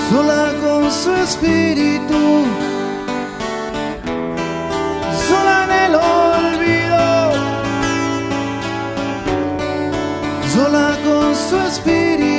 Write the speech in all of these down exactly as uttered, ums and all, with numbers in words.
sola con su espíritu, sola en el olvido, sola con su espíritu.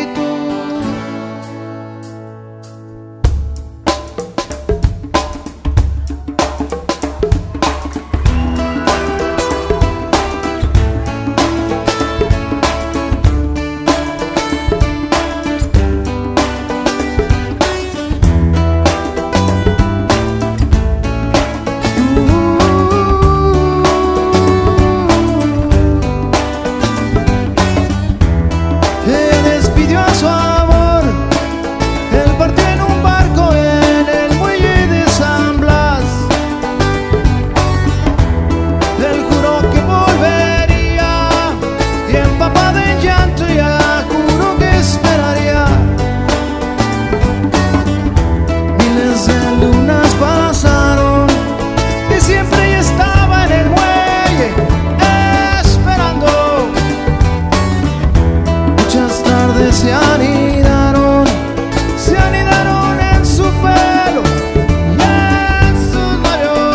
Se anidaron, se anidaron en su pelo y en sus labios.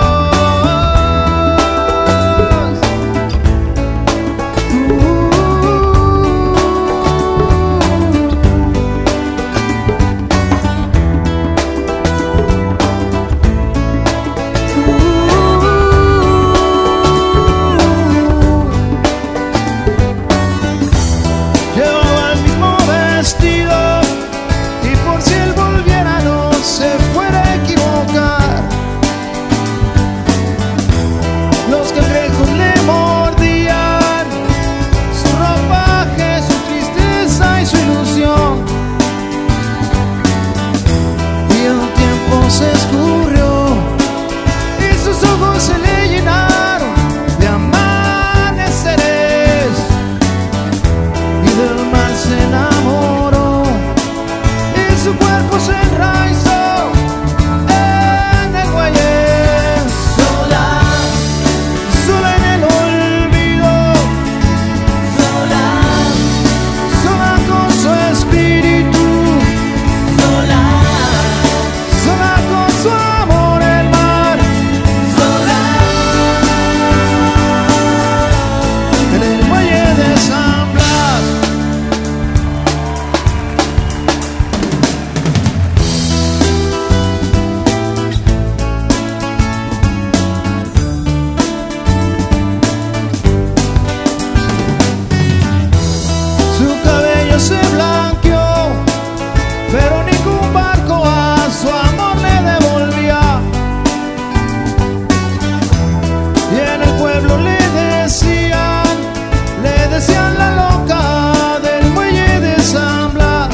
Llevaba el mismo vestido y por si él volviera no se fuera a equivocar. Los cangrejos le mordían su ropaje, su tristeza y su ilusión. Y el tiempo se escurrió y sus ojos se le llenaron de amaneceres y del mar se enamoró y su cuerpo se enraizó en el muelle. Sola, sola en el olvido, sola, sola con su espíritu, sola, sola con su amor el mar, sola en el muelle de San Blas. Su cabello se blanqueó, pero ningún barco a su amor le devolvía. Y en el pueblo le decían, le decían la loca del muelle de San Blas.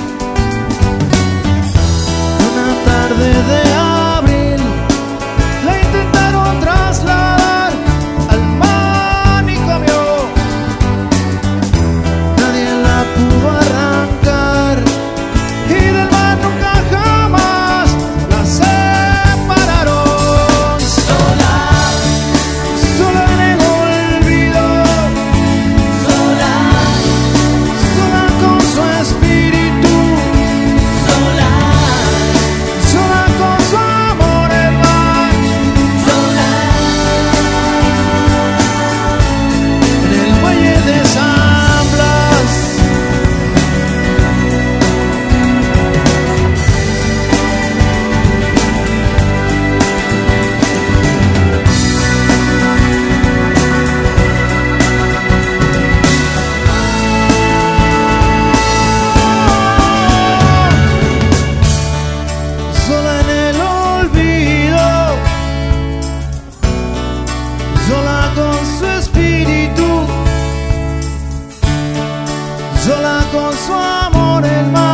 Una tarde de abril la intentaron trasladar al manicomio. Nadie la pudo arrancar y del mar nunca jamás la separaron. Sola, sola en el olvido, sola, sola con su espíritu, sola, sola con su amor el mar, sola en el muelle de San Blas. Sola en el olvido, sola con su espíritu, sola con su amor el mar.